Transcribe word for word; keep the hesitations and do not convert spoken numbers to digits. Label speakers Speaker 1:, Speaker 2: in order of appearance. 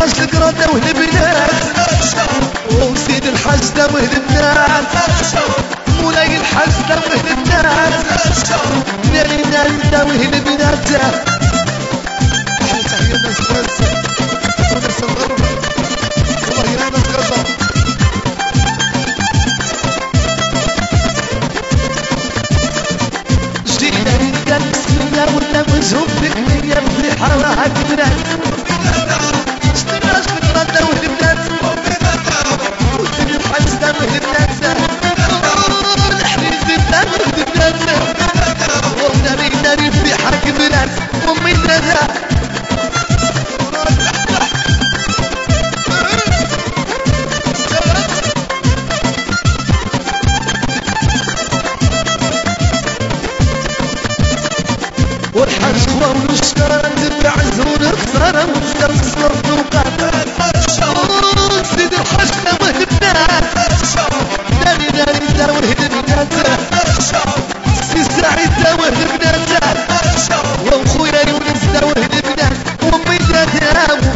Speaker 1: الحاج القردة والبنات وسيد الحاج دمه البنات مولاي الحاج دمه البنات ناري ناري دمه البنات احلى تحية لناس فرنسا وناس الغرب والله يا ناس غزة جينا نلقى بسم الله ولا مزهوب بك يا ابن الحرام هاك بنات